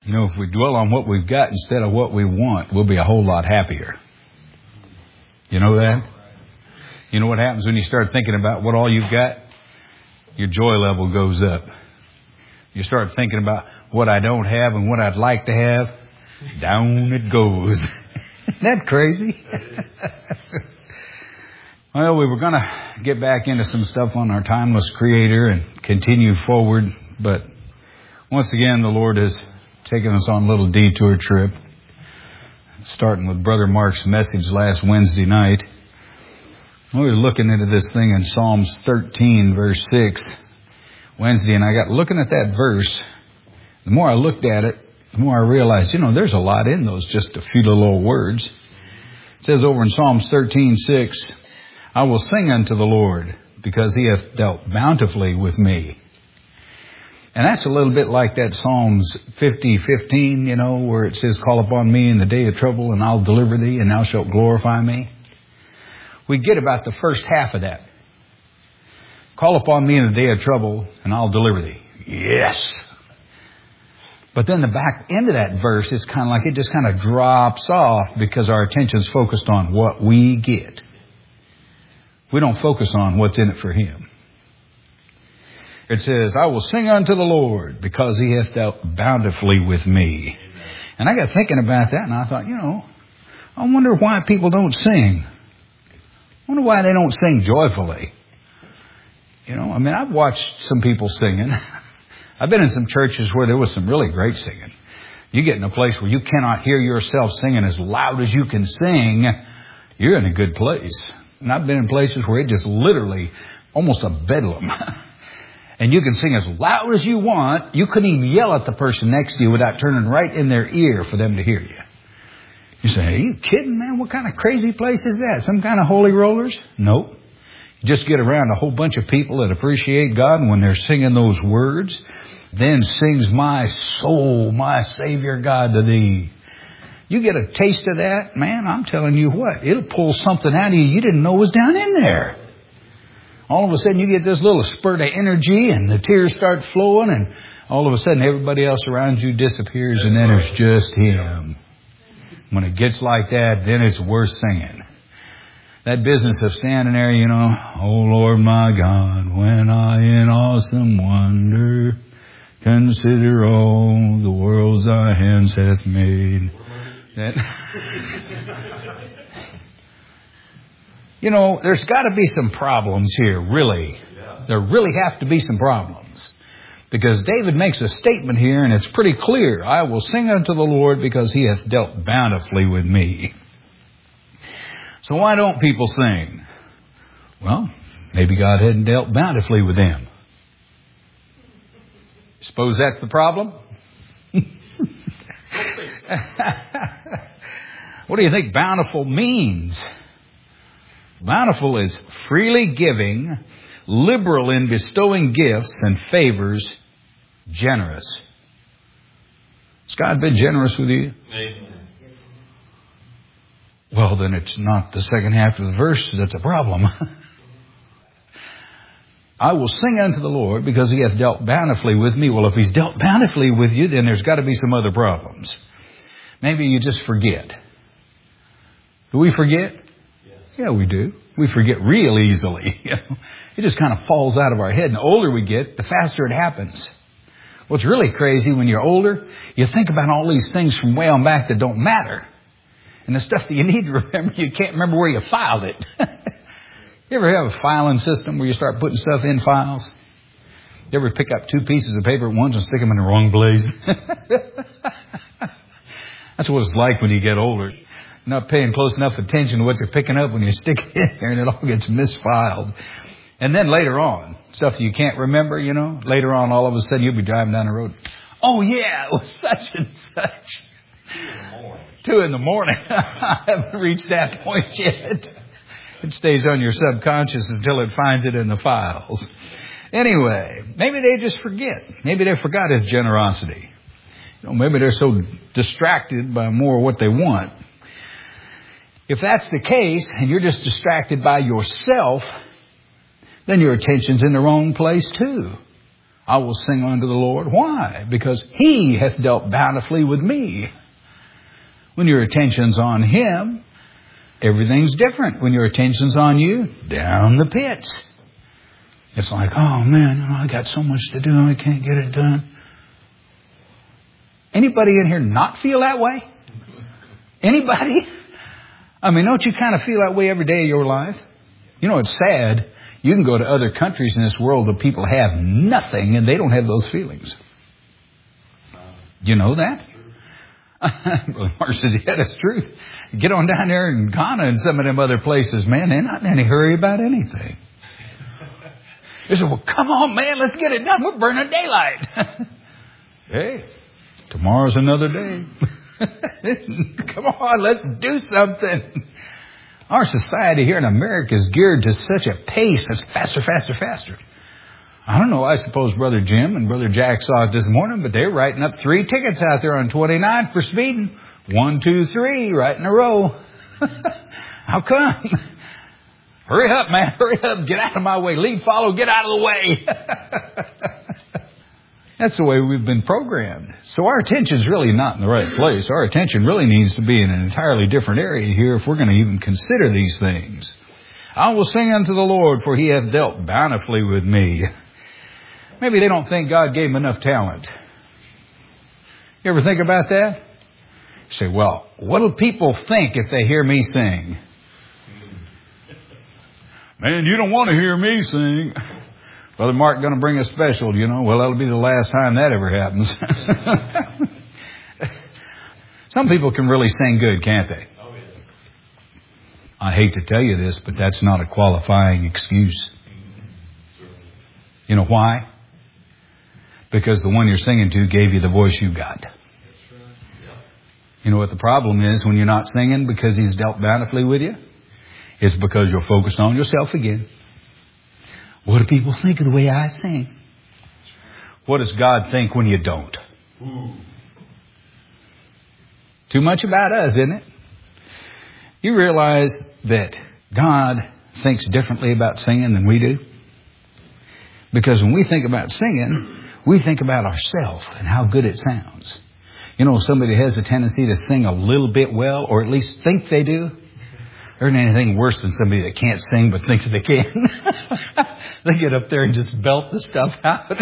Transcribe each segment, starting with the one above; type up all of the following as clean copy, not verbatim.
You know, if we dwell on what we've got instead of what we want, we'll be a whole lot happier. You know that? You know what happens when you start thinking about what all you've got? Your joy level goes up. You start thinking about what I don't have and what I'd like to have. Down it goes. Isn't that crazy? Well, we were going to get back into some stuff on our timeless Creator and continue forward. But once again, the Lord has taken us on a little detour trip. Starting with Brother Mark's message last Wednesday night. We were looking into this thing in Psalms 13, verse 6, Wednesday, and I got looking at that verse. The more I looked at it, the more I realized, there's a lot in those, just a few little old words. It says over in Psalms 13:6, I will sing unto the Lord, because he hath dealt bountifully with me. And that's a little bit like that Psalms 50:15, where it says, call upon me in the day of trouble, and I'll deliver thee, and thou shalt glorify me. We get about the first half of that. Call upon me in the day of trouble, and I'll deliver thee. Yes. But then the back end of that verse is kind of like it just kind of drops off because our attention's focused on what we get. We don't focus on what's in it for him. It says, I will sing unto the Lord because he hath dealt bountifully with me. And I got thinking about that and I thought, I wonder why people don't sing. I wonder why they don't sing joyfully. I've watched some people singing. I've been in some churches where there was some really great singing. You get in a place where you cannot hear yourself singing as loud as you can sing, you're in a good place. And I've been in places where it just literally almost a bedlam. And you can sing as loud as you want. You couldn't even yell at the person next to you without turning right in their ear for them to hear you. You say, are you kidding, man? What kind of crazy place is that? Some kind of holy rollers? Nope. You just get around a whole bunch of people that appreciate God, and when they're singing those words, then sings my soul, my Savior God to thee. You get a taste of that, man, I'm telling you what, it'll pull something out of you didn't know was down in there. All of a sudden you get this little spurt of energy and the tears start flowing, and all of a sudden everybody else around you disappears, and then it's just him. When it gets like that, then it's worth singing. That business of standing there, oh Lord my God, when I in awesome wonder consider all the worlds thy hands hath made. There's got to be some problems here, really. There really have to be some problems. Because David makes a statement here, and it's pretty clear. I will sing unto the Lord because he hath dealt bountifully with me. So why don't people sing? Well, maybe God hadn't dealt bountifully with them. Suppose that's the problem? What do you think bountiful means? Bountiful is freely giving, liberal in bestowing gifts and favors, generous. Has God been generous with you? Amen. Well, then it's not the second half of the verse that's a problem. I will sing unto the Lord because he hath dealt bountifully with me. Well, if he's dealt bountifully with you, then there's got to be some other problems. Maybe you just forget. Do we forget? Yes. Yeah, we do. We forget real easily. It just kind of falls out of our head. And the older we get, the faster it happens. What's really crazy when you're older, you think about all these things from way on back that don't matter. And the stuff that you need to remember, you can't remember where you filed it. You ever have a filing system where you start putting stuff in files? You ever pick up two pieces of paper at once and stick them in the wrong place? That's what it's like when you get older. You're not paying close enough attention to what you're picking up when you stick it in there, and it all gets misfiled. And then later on, stuff you can't remember, later on all of a sudden you'll be driving down the road. Oh yeah, it was such and such. 2 in the morning. I haven't reached that point yet. It stays on your subconscious until it finds it in the files. Anyway, maybe they just forget. Maybe they forgot his generosity. Maybe they're so distracted by more what they want. If that's the case, and you're just distracted by yourself, then your attention's in the wrong place too. I will sing unto the Lord. Why? Because He hath dealt bountifully with me. When your attention's on Him, everything's different. When your attention's on you, down the pits. It's like, oh man, I got so much to do, I can't get it done. Anybody in here not feel that way? Anybody? I mean, don't you kind of feel that way every day of your life? You know, it's sad. You can go to other countries in this world that people have nothing and they don't have those feelings. You know that? Well, Mark says, yeah, that's truth. Get on down there in Ghana and some of them other places, man, they're not in any hurry about anything. They said, well, come on, man, let's get it done. We're burning daylight. Hey, tomorrow's another day. Come on, let's do something. Our society here in America is geared to such a pace that's faster, faster, faster. I don't know, I suppose Brother Jim and Brother Jack saw it this morning, but they're writing up 3 tickets out there on 29 for speeding. 1, 2, 3, right in a row. How come? Hurry up, man, hurry up, get out of my way. Lead, follow, get out of the way. That's the way we've been programmed. So our attention's really not in the right place. Our attention really needs to be in an entirely different area here if we're going to even consider these things. I will sing unto the Lord, for He hath dealt bountifully with me. Maybe they don't think God gave them enough talent. You ever think about that? You say, well, what'll people think if they hear me sing? Man, you don't want to hear me sing. Brother Mark going to bring a special, you know. Well, that'll be the last time that ever happens. Some people can really sing good, can't they? I hate to tell you this, but that's not a qualifying excuse. You know why? Because the one you're singing to gave you the voice you got. You know what the problem is when you're not singing because He's dealt bountifully with you? It's because you're focused on yourself again. What do people think of the way I sing? What does God think when you don't? Too much about us, isn't it? You realize that God thinks differently about singing than we do? Because when we think about singing, we think about ourselves and how good it sounds. You know, somebody has a tendency to sing a little bit well, or at least think they do. There isn't anything worse than somebody that can't sing but thinks they can. They get up there and just belt the stuff out.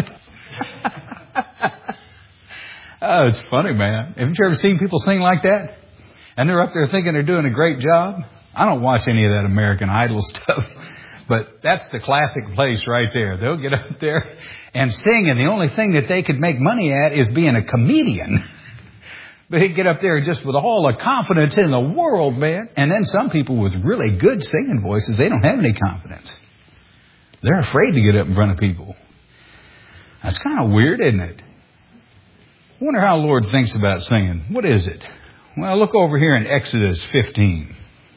Oh, it's funny, man. Haven't you ever seen people sing like that? And they're up there thinking they're doing a great job. I don't watch any of that American Idol stuff. But that's the classic place right there. They'll get up there and sing, and the only thing that they could make money at is being a comedian. But he'd get up there just with all the confidence in the world, man. And then some people with really good singing voices, they don't have any confidence. They're afraid to get up in front of people. That's kind of weird, isn't it? I wonder how the Lord thinks about singing. What is it? Well, look over here in Exodus 15.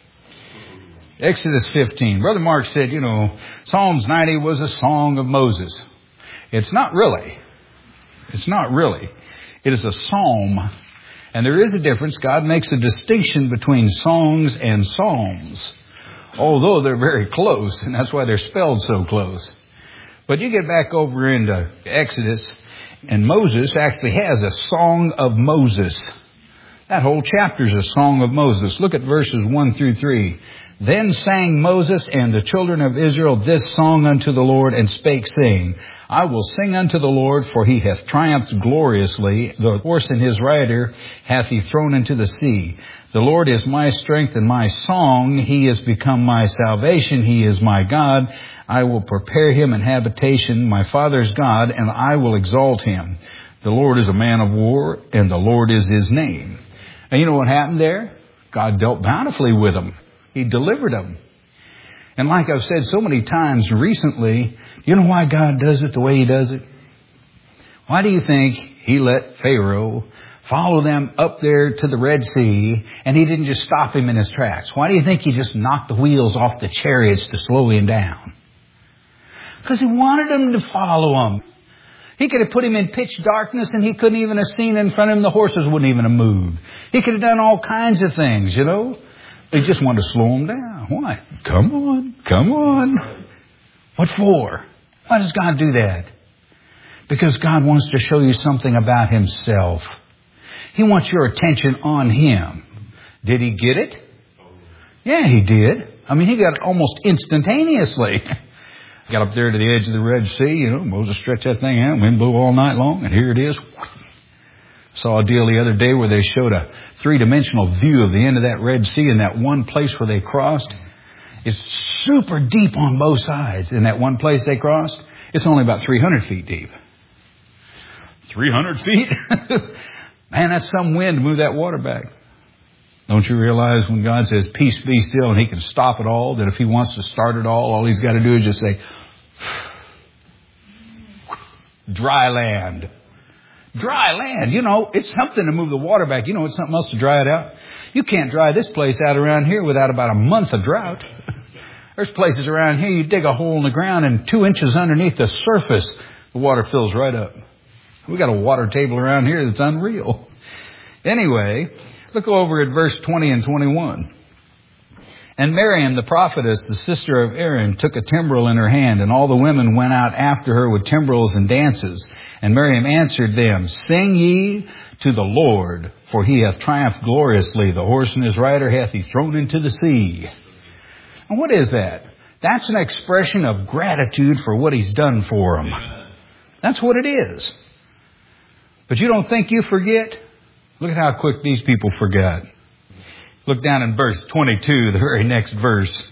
Exodus 15. Brother Mark said, you know, Psalms 90 was a song of Moses. It's not really. It's not really. It is a psalm. And there is a difference. God makes a distinction between songs and psalms, although they're very close, and that's why they're spelled so close. But you get back over into Exodus, and Moses actually has a song of Moses. That whole chapter is a song of Moses. Look at verses 1 through 3. Then sang Moses and the children of Israel this song unto the Lord, and spake, saying, I will sing unto the Lord, for He hath triumphed gloriously. The horse and his rider hath He thrown into the sea. The Lord is my strength and my song. He is become my salvation. He is my God. I will prepare Him an habitation, my father's God, and I will exalt Him. The Lord is a man of war, and the Lord is His name. And you know what happened there? God dealt bountifully with them. He delivered them. And like I've said so many times recently, you know why God does it the way He does it? Why do you think He let Pharaoh follow them up there to the Red Sea and He didn't just stop him in his tracks? Why do you think He just knocked the wheels off the chariots to slow him down? Because He wanted them to follow Him. He could have put him in pitch darkness and he couldn't even have seen in front of him. The horses wouldn't even have moved. He could have done all kinds of things, you know. He just wanted to slow him down. Why? Come on. Come on. What for? Why does God do that? Because God wants to show you something about Himself. He wants your attention on Him. Did He get it? Yeah, He did. I mean, He got it almost instantaneously. Got up there to the edge of the Red Sea, Moses stretched that thing out, wind blew all night long, and here it is. Saw a deal the other day where they showed a three-dimensional view of the end of that Red Sea in that one place where they crossed. It's super deep on both sides. In that one place they crossed, it's only about 300 feet deep. 300 feet? Man, that's some wind to move that water back. Don't you realize when God says, peace be still, and He can stop it all, that if He wants to start it all He's got to do is just say, dry land. Dry land. It's something to move the water back. It's something else to dry it out. You can't dry this place out around here without about a month of drought. There's places around here you dig a hole in the ground and 2 inches underneath the surface, the water fills right up. We got a water table around here that's unreal. Anyway, look over at verse 20 and 21. And Miriam, the prophetess, the sister of Aaron, took a timbrel in her hand, and all the women went out after her with timbrels and dances. And Miriam answered them, Sing ye to the Lord, for He hath triumphed gloriously. The horse and his rider hath He thrown into the sea. And what is that? That's an expression of gratitude for what He's done for them. That's what it is. But you don't think you forget? Look at how quick these people forgot. Look down in verse 22, the very next verse.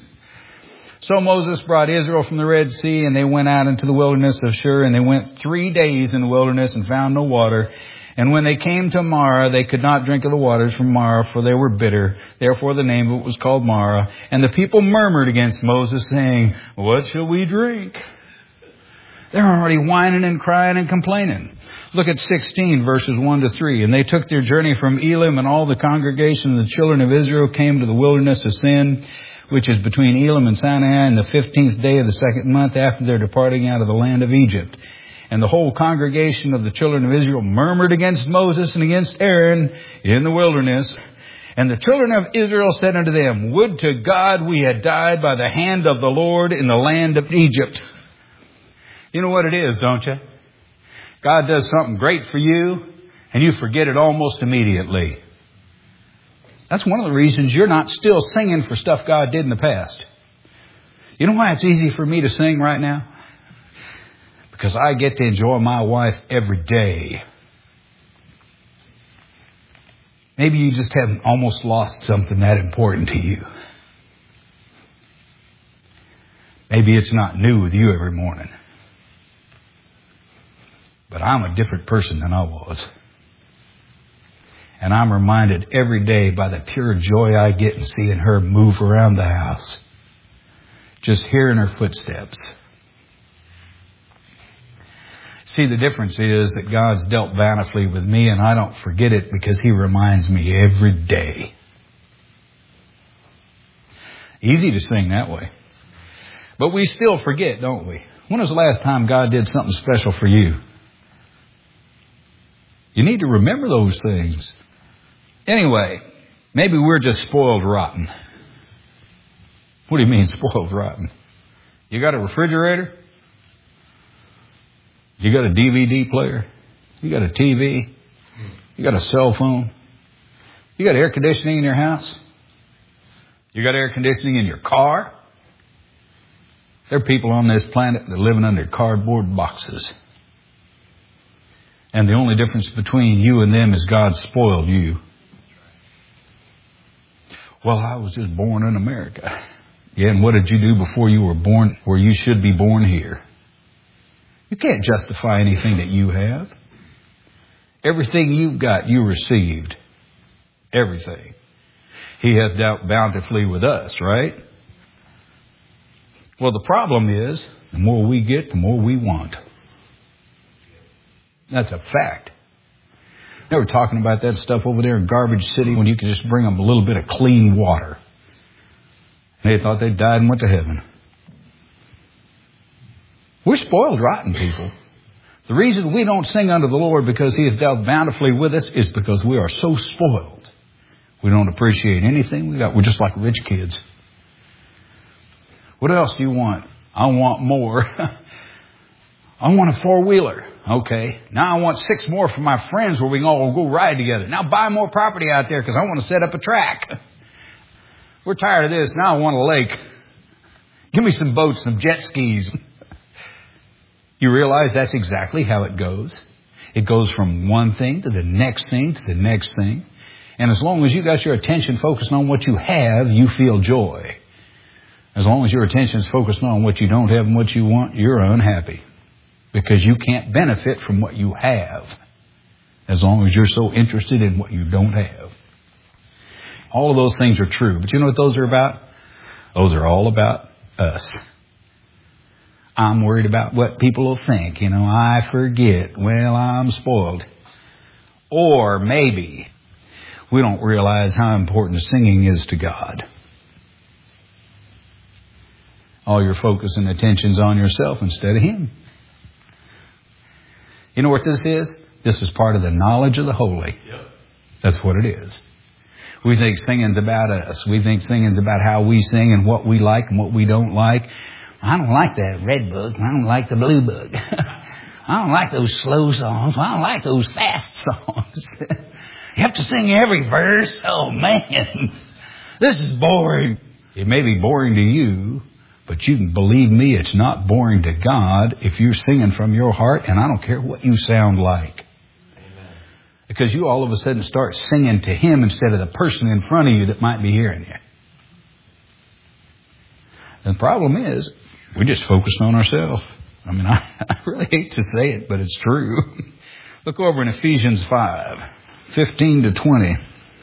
So Moses brought Israel from the Red Sea, and they went out into the wilderness of Shur, and they went 3 days in the wilderness and found no water. And when they came to Marah, they could not drink of the waters from Marah, for they were bitter. Therefore the name of it was called Marah. And the people murmured against Moses, saying, What shall we drink? They're already whining and crying and complaining. Look at 16, verses 1 to 3. And they took their journey from Elim, and all the congregation of the children of Israel came to the wilderness of Sin, which is between Elim and Sinai, in the 15th day of the 2nd month after their departing out of the land of Egypt. And the whole congregation of the children of Israel murmured against Moses and against Aaron in the wilderness. And the children of Israel said unto them, Would to God we had died by the hand of the Lord in the land of Egypt. You know what it is, don't you? God does something great for you, and you forget it almost immediately. That's one of the reasons you're not still singing for stuff God did in the past. You know why it's easy for me to sing right now? Because I get to enjoy my wife every day. Maybe you just haven't almost lost something that important to you. Maybe it's not new with you every morning. But I'm a different person than I was. And I'm reminded every day by the pure joy I get in seeing her move around the house. Just hearing her footsteps. See, the difference is that God's dealt bountifully with me, and I don't forget it because He reminds me every day. Easy to sing that way. But we still forget, don't we? When was the last time God did something special for you? You need to remember those things. Anyway, maybe we're just spoiled rotten. What do you mean spoiled rotten? You got a refrigerator? You got a DVD player? You got a TV? You got a cell phone? You got air conditioning in your house? You got air conditioning in your car? There are people on this planet that are living under cardboard boxes. And the only difference between you and them is God spoiled you. Well, I was just born in America. Yeah, and what did you do before you were born where you should be born here? You can't justify anything that you have. Everything you've got, you received. Everything. He hath dealt bountifully with us, right? Well, the problem is, the more we get, the more we want. That's a fact. They were talking about that stuff over there in Garbage City when you could just bring them a little bit of clean water. And they thought they died and went to heaven. We're spoiled rotten people. The reason we don't sing unto the Lord because He has dealt bountifully with us is because we are so spoiled. We don't appreciate anything we got. We're just like rich kids. What else do you want? I want more. I want a four-wheeler. Okay. Now I want 6 more for my friends where we can all go ride together. Now buy more property out there because I want to set up a track. We're tired of this. Now I want a lake. Give me some boats, some jet skis. You realize that's exactly how it goes. It goes from one thing to the next thing to the next thing. And as long as you got your attention focused on what you have, you feel joy. As long as your attention is focused on what you don't have and what you want, you're unhappy. Because you can't benefit from what you have. As long as you're so interested in what you don't have. All of those things are true. But you know what those are about? Those are all about us. I'm worried about what people will think. I forget. Well, I'm spoiled. Or maybe we don't realize how important singing is to God. All your focus and attention's on yourself instead of Him. You know what this is? This is part of the knowledge of the holy. Yep. That's what it is. We think singing's about us. We think singing's about how we sing and what we like and what we don't like. I don't like that red book. I don't like the blue book. I don't like those slow songs. I don't like those fast songs. You have to sing every verse. Oh, man. This is boring. It may be boring to you, but you can believe me, it's not boring to God if you're singing from your heart, and I don't care what you sound like. Amen. Because you all of a sudden start singing to Him instead of the person in front of you that might be hearing you. And the problem is, we're just focused on ourselves. I mean, I really hate to say it, but it's true. Look over in Ephesians 5:15-20.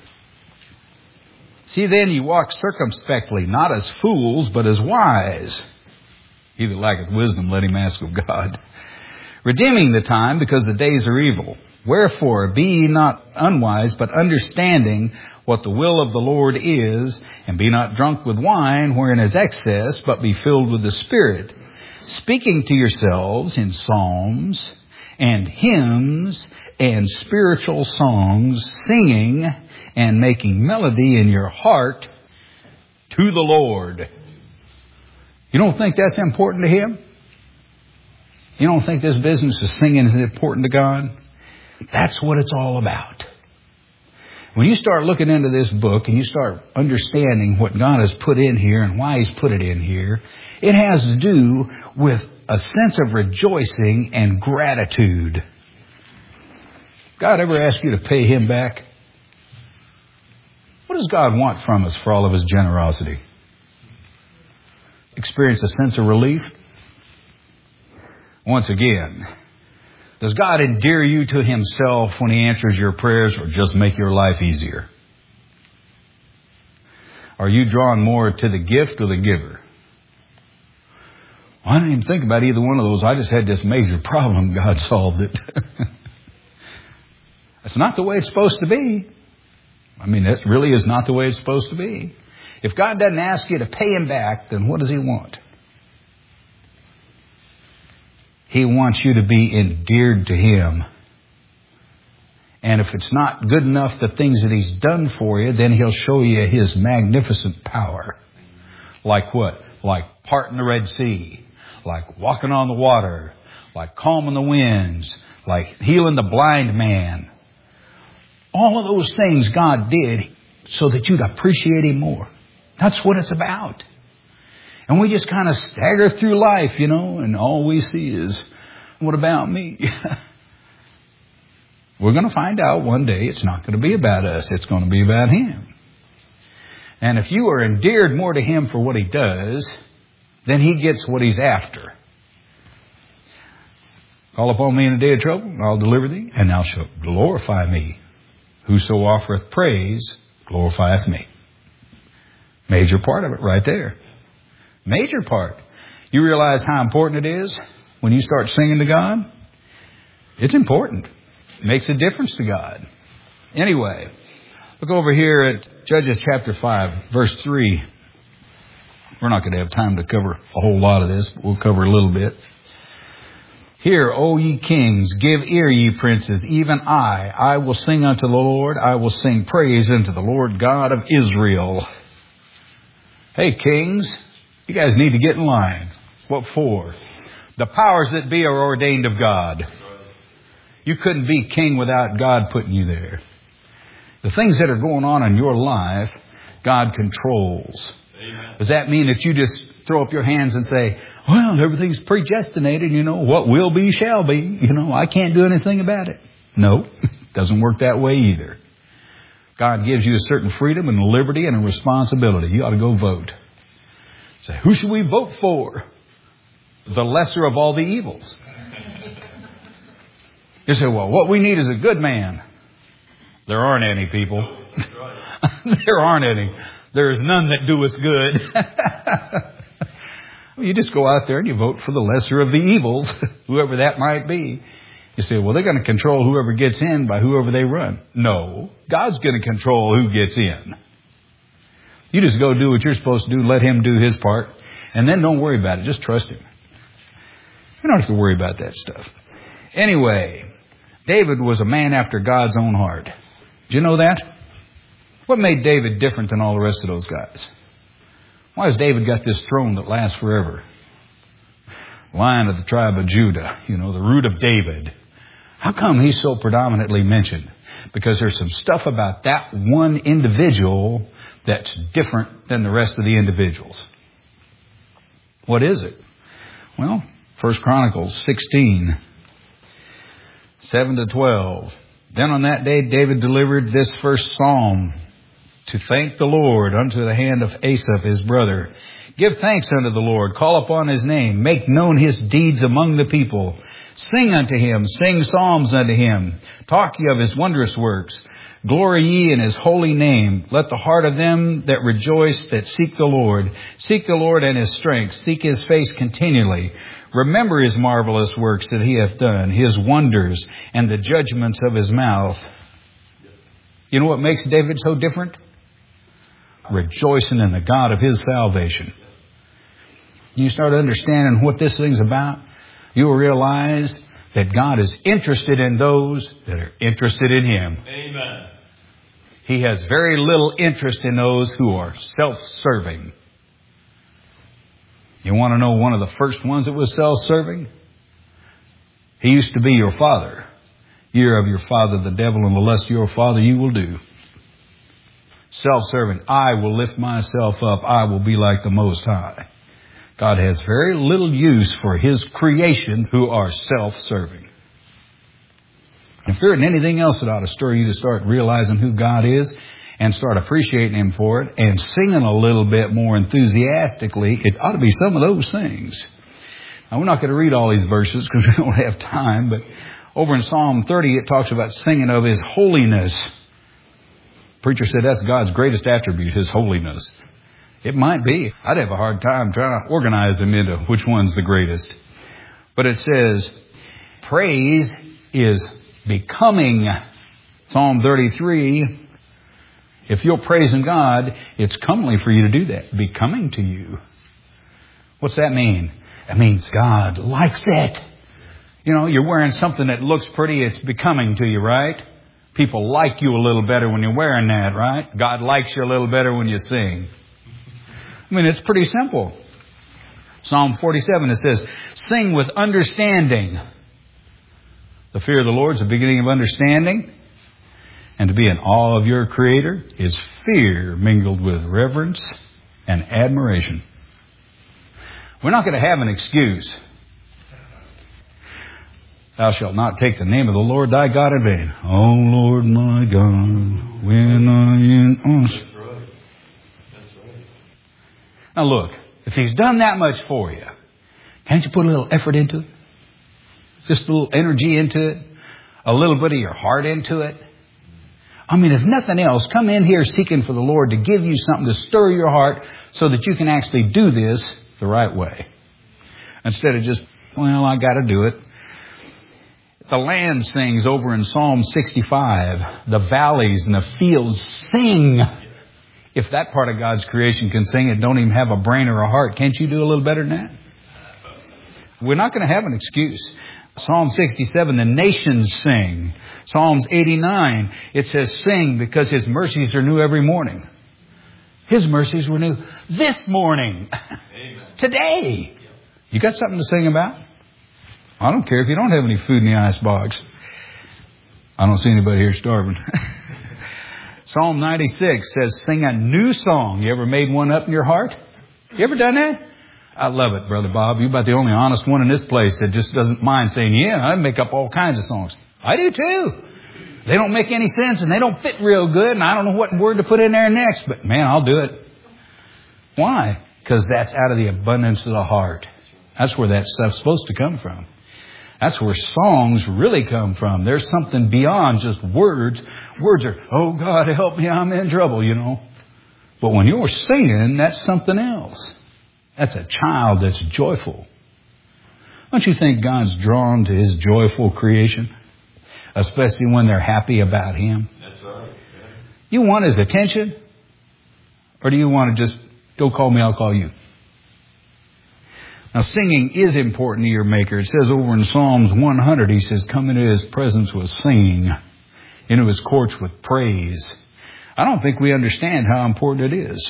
See then, ye walk circumspectly, not as fools, but as wise. He that lacketh wisdom, let him ask of God. Redeeming the time, because the days are evil. Wherefore, be ye not unwise, but understanding what the will of the Lord is, and be not drunk with wine, wherein is excess, but be filled with the Spirit, speaking to yourselves in psalms and hymns and spiritual songs, singing and making melody in your heart to the Lord. You don't think that's important to Him? You don't think this business of singing is important to God? That's what it's all about. When you start looking into this book and you start understanding what God has put in here and why He's put it in here, it has to do with a sense of rejoicing and gratitude. God ever ask you to pay Him back? What does God want from us for all of His generosity? Experience a sense of relief? Once again, does God endear you to Himself when He answers your prayers, or just make your life easier? Are you drawn more to the gift or the giver? Well, I didn't even think about either one of those. I just had this major problem. God solved it. That's not the way it's supposed to be. I mean, that really is not the way it's supposed to be. If God doesn't ask you to pay Him back, then what does He want? He wants you to be endeared to Him. And if it's not good enough, the things that He's done for you, then He'll show you His magnificent power. Like what? Like parting the Red Sea. Like walking on the water. Like calming the winds. Like healing the blind man. All of those things God did so that you'd appreciate Him more. That's what it's about. And we just kind of stagger through life, and all we see is, what about me? We're going to find out one day it's not going to be about us. It's going to be about Him. And if you are endeared more to Him for what He does, then He gets what He's after. Call upon me in the day of trouble, and I'll deliver thee, and thou shalt glorify me. Whoso offereth praise glorifieth me. Major part of it right there. Major part. You realize how important it is when you start singing to God? It's important. It makes a difference to God. Anyway, look over here at Judges chapter 5, verse 3. We're not going to have time to cover a whole lot of this, but we'll cover a little bit. Hear, O ye kings, give ear, ye princes, even I will sing unto the Lord, I will sing praise unto the Lord God of Israel. Hey, kings, you guys need to get in line. What for? The powers that be are ordained of God. You couldn't be king without God putting you there. The things that are going on in your life, God controls. Amen. Does that mean that you just throw up your hands and say, well, everything's predestinated, what will be shall be, I can't do anything about it? No, it doesn't work that way either. God gives you a certain freedom and liberty and a responsibility. You ought to go vote. Say, who should we vote for? The lesser of all the evils. You say, well, what we need is a good man. There aren't any, people. There aren't any. There is none that doeth good. You just go out there and you vote for the lesser of the evils, whoever that might be. You say, well, they're going to control whoever gets in by whoever they run. No, God's going to control who gets in. You just go do what you're supposed to do, let Him do His part, and then don't worry about it. Just trust Him. You don't have to worry about that stuff. Anyway, David was a man after God's own heart. Did you know that? What made David different than all the rest of those guys? Why has David got this throne that lasts forever? Lion of the tribe of Judah, the root of David. How come he's so predominantly mentioned? Because there's some stuff about that one individual that's different than the rest of the individuals. What is it? Well, 1 Chronicles 16, 7-12. Then on that day David delivered this first psalm to thank the Lord unto the hand of Asaph his brother. Give thanks unto the Lord, call upon His name, make known His deeds among the people. Sing unto Him, sing psalms unto Him. Talk ye of His wondrous works. Glory ye in His holy name. Let the heart of them that rejoice that seek the Lord and His strength. Seek His face continually. Remember His marvelous works that He hath done, His wonders and the judgments of His mouth. You know what makes David so different? Rejoicing in the God of his salvation. You start understanding what this thing's about, you'll realize that God is interested in those that are interested in Him. Amen. He has very little interest in those who are self-serving. You want to know one of the first ones that was self-serving? He used to be your father. You're of your father the devil, and the lust of your father you will do. Self-serving. I will lift myself up. I will be like the Most High. God has very little use for His creation who are self-serving. If there isn't anything else that ought to stir you to start realizing who God is and start appreciating Him for it and singing a little bit more enthusiastically, it ought to be some of those things. Now, we're not going to read all these verses because we don't have time, but over in Psalm 30, it talks about singing of His holiness. Preacher said that's God's greatest attribute, His holiness. It might be. I'd have a hard time trying to organize them into which one's the greatest. But it says, praise is becoming. Psalm 33, if you're praising God, it's comely for you to do that. Becoming to you. What's that mean? That means God likes it. You're wearing something that looks pretty. It's becoming to you, right? People like you a little better when you're wearing that, right? God likes you a little better when you sing. It's pretty simple. Psalm 47, it says, sing with understanding. The fear of the Lord is the beginning of understanding. And to be in awe of your Creator is fear mingled with reverence and admiration. We're not going to have an excuse. Thou shalt not take the name of the Lord thy God in vain. O Lord my God, when I in us. That's right. Now look, if He's done that much for you, can't you put a little effort into it? Just a little energy into it? A little bit of your heart into it? If nothing else, come in here seeking for the Lord to give you something to stir your heart so that you can actually do this the right way. Instead of just, I got to do it. The land sings over in Psalm 65. The valleys and the fields sing. If that part of God's creation can sing, it don't even have a brain or a heart. Can't you do a little better than that? We're not going to have an excuse. Psalm 67, the nations sing. Psalms 89, it says sing because His mercies are new every morning. His mercies were new this morning. Amen. Today. You got something to sing about? I don't care if you don't have any food in the icebox. I don't see anybody here starving. Psalm 96 says, sing a new song. You ever made one up in your heart? You ever done that? I love it, Brother Bob. You're about the only honest one in this place that just doesn't mind saying, yeah, I make up all kinds of songs. I do too. They don't make any sense and they don't fit real good and I don't know what word to put in there next, but man, I'll do it. Why? Because that's out of the abundance of the heart. That's where that stuff's supposed to come from. That's where songs really come from. There's something beyond just words. Words are, oh God, help me, I'm in trouble, you know. But when you're singing, that's something else. That's a child that's joyful. Don't you think God's drawn to His joyful creation? Especially when they're happy about Him. That's right. Yeah. You want His attention? Or do you want to just, don't call me, I'll call you? Now, singing is important to your Maker. It says over in Psalms 100, He says, come into His presence with singing, into His courts with praise. I don't think we understand how important it is.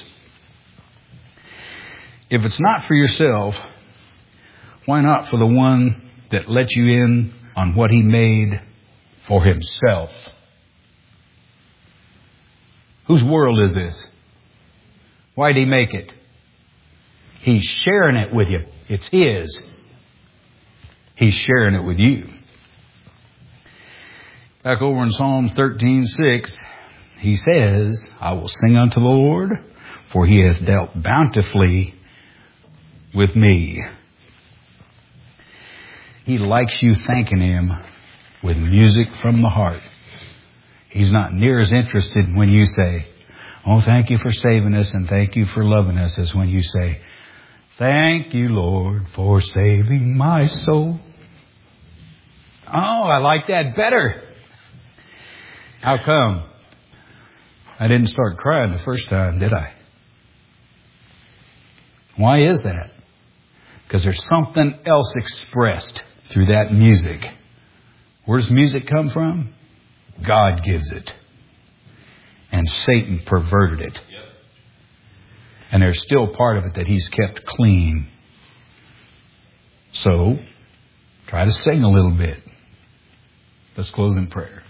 If it's not for yourself, why not for the one that let you in on what He made for Himself? Whose world is this? Why did He make it? He's sharing it with you. It's His. He's sharing it with you. Back over in Psalm 13:6, He says, I will sing unto the Lord, for He hath dealt bountifully with me. He likes you thanking Him with music from the heart. He's not near as interested when you say, oh, thank you for saving us and thank you for loving us, as when you say, thank you, Lord, for saving my soul. Oh, I like that better. How come? I didn't start crying the first time, did I? Why is that? Because there's something else expressed through that music. Where does music come from? God gives it. And Satan perverted it. And there's still part of it that he's kept clean. So, try to sing a little bit. Let's close in prayer.